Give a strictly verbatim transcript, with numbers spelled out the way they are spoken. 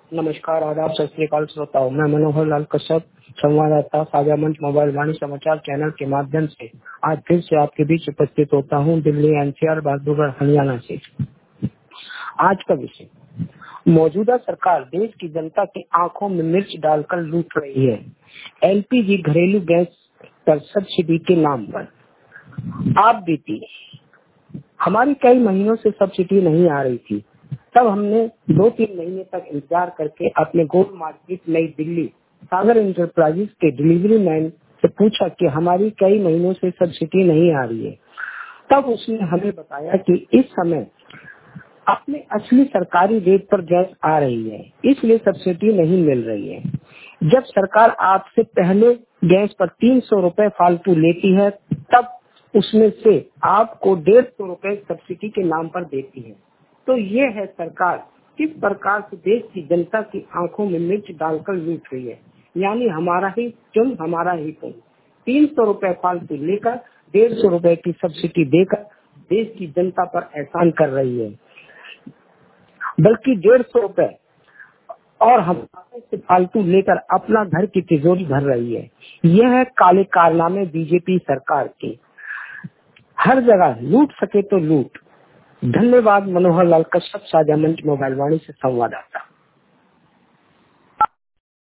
नमस्कार, आदाब, सत श्री अकाल श्रोताओं। मैं मनोहर लाल कश्यप, संवाददाता साझा मंच मोबाइल वाणी समाचार चैनल के माध्यम से आज फिर से आपके बीच उपस्थित होता हूं, दिल्ली एनसीआर बहादुरगढ़ हरियाणा से। आज का विषय, मौजूदा सरकार देश की जनता की आंखों में मिर्च डालकर लूट रही है। एलपीजी घरेलू गैस पर सब्सिडी के नाम पर आप बीती हमारी कई महीनों से सब्सिडी नहीं आ रही थी। तब हमने दो तीन महीने तक इंतजार करके अपने गोल्ड मार्केट नई दिल्ली सागर इंटरप्राइजेज के डिलीवरी मैन से पूछा कि हमारी कई महीनों से सब्सिडी नहीं आ रही है। तब उसने हमें बताया कि इस समय अपने असली सरकारी रेट पर गैस आ रही है, इसलिए सब्सिडी नहीं मिल रही है। जब सरकार आपसे पहले गैस पर तीन सौ रुपए फालतू लेती है, तब उसमें से आपको डेढ़ सौ रुपए सब्सिडी के नाम पर देती है। तो ये है सरकार किस प्रकार से देश की जनता की आंखों में मिर्च डालकर लूट रही है। यानी हमारा ही चुन हमारा ही पुन। तीन सौ रुपए फालतू लेकर डेढ़ सौ रुपए की सब्सिडी देकर देश की जनता पर एहसान कर रही है, बल्कि डेढ़ सौ रुपए और हम से फालतू लेकर अपना घर की तिजोरी भर रही है। यह है काले कारनामे बीजेपी सरकार के। हर जगह लूट सके तो लूट। धन्यवाद। मनोहर लाल कश्यप, साझा मंच मोबाइल वाणी से संवाददाता।